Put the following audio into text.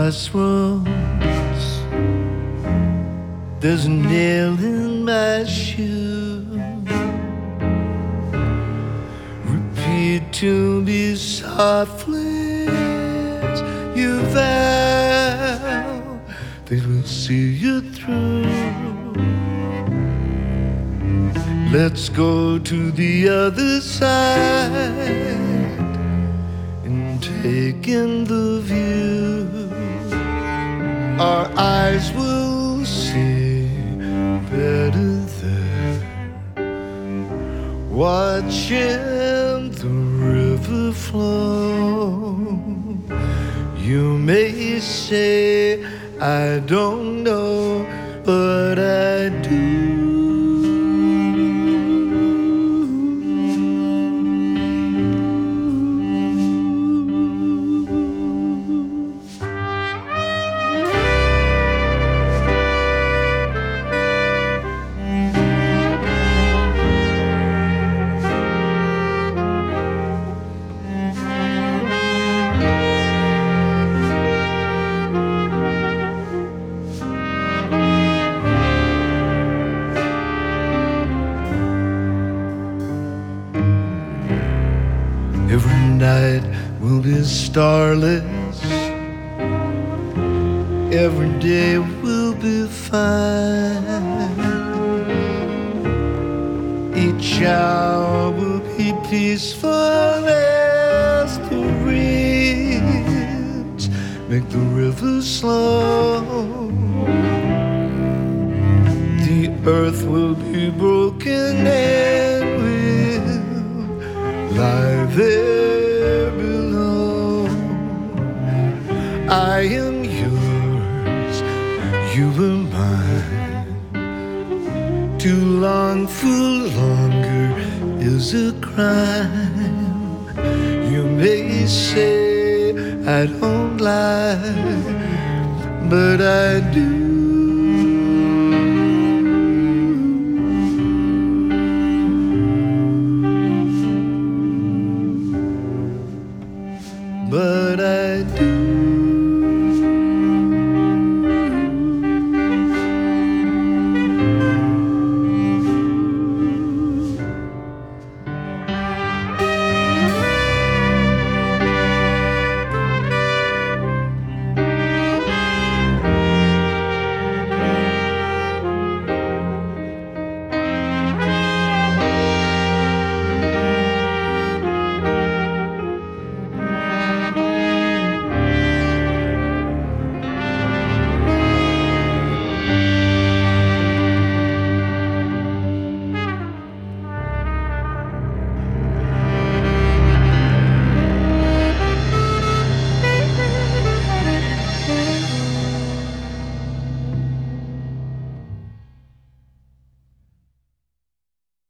crossroads, there's a nail in my shoe. Repeat to me softly as you vow that we'll see you through. Let's go to the other side and take in the view. Our eyes will see better there, watching the river flow. You may say I don't know, but I do. Every night will be starless, every day will be fine. Each hour will be peaceful as the reeds make the river slow. The earth will be broken and will lie there below. I am yours, you are mine. To long for longer is a crime. You may say I don't lie, but I do.